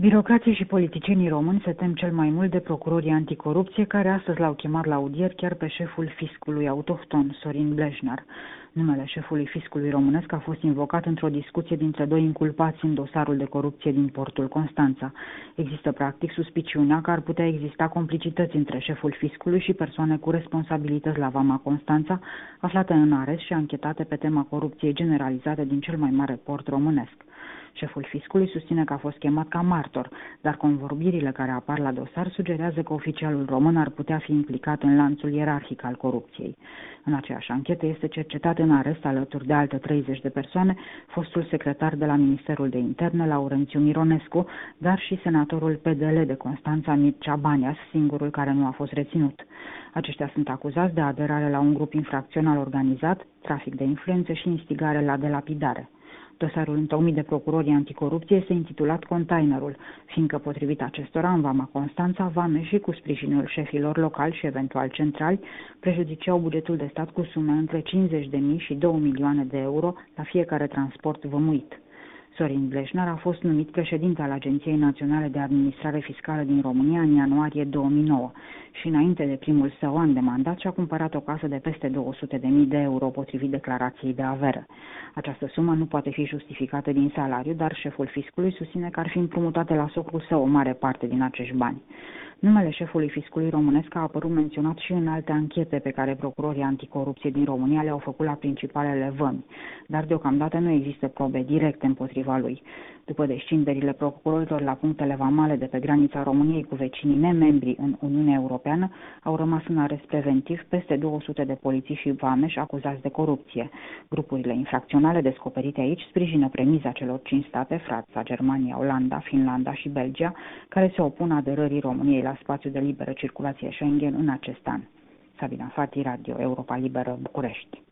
Birocrații și politicienii români se tem cel mai mult de procurorii anticorupție, care astăzi l-au chemat la audieri chiar pe șeful fiscului autohton, Sorin Blejnar. Numele șefului fiscului românesc a fost invocat într-o discuție dintre doi inculpați în dosarul de corupție din portul Constanța. Există practic suspiciunea că ar putea exista complicități între șeful fiscului și persoane cu responsabilități la Vama Constanța, aflate în arest și anchetate pe tema corupției generalizate din cel mai mare port românesc. Șeful fiscului susține că a fost chemat ca martor, dar convorbirile care apar la dosar sugerează că oficialul român ar putea fi implicat în lanțul ierarhic al corupției. În aceeași anchetă este cercetat în arest alături de alte 30 de persoane fostul secretar de la Ministerul de Interne, Laurențiu Mironescu, dar și senatorul PDL de Constanța, Mircea Banias, singurul care nu a fost reținut. Aceștia sunt acuzați de aderare la un grup infracțional organizat, trafic de influențe și instigare la delapidare. Dosarul întocmit de procurorii anticorupție este intitulat Containerul, fiindcă, potrivit acestora, în Vama Constanța, vameșii, cu sprijinul șefilor locali și eventual centrali, prejudiciau bugetul de stat cu sume între 50.000 și 2 milioane de euro la fiecare transport vămuit. Sorin Blejnar a fost numit președinte al Agenției Naționale de Administrare Fiscală din România în ianuarie 2009 și înainte de primul său an de mandat și-a cumpărat o casă de peste 200.000 de euro potrivit declarației de avere. Această sumă nu poate fi justificată din salariu, dar șeful fiscului susține că ar fi împrumutate la socrul său o mare parte din acești bani. Numele șefului fiscului românesc a apărut menționat și în alte anchete pe care procurorii anticorupție din România le-au făcut la principalele vămi, dar deocamdată nu există probe directe împotriva lui. După descinderile procurorilor la punctele vamale de pe granița României cu vecinii nemembri în Uniunea Europeană, au rămas în arest preventiv peste 200 de polițiști și vameși acuzați de corupție. Grupurile infracționale descoperite aici sprijină premiza celor 5 state, Franța, Germania, Olanda, Finlanda și Belgia, care se opun aderării României la spațiul de liberă circulație Schengen în acest an. Sabina Fati, Radio Europa Liberă, București.